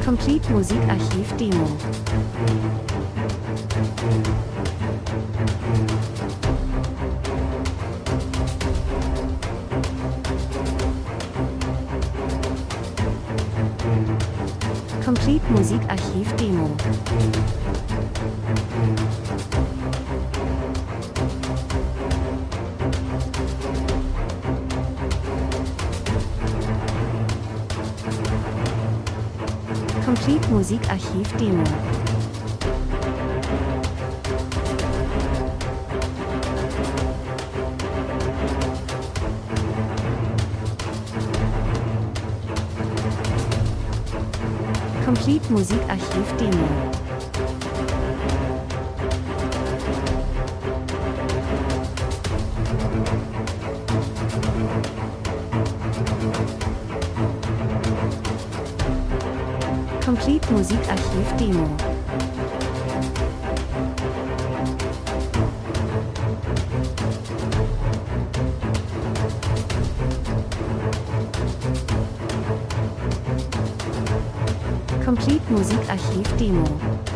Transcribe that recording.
Complete Musikarchiv Demo. Complete Musikarchiv Demo. Complete Musikarchiv Demo. Complete Musikarchiv Demo. Complete Musikarchiv Demo. Complete Musikarchiv Demo.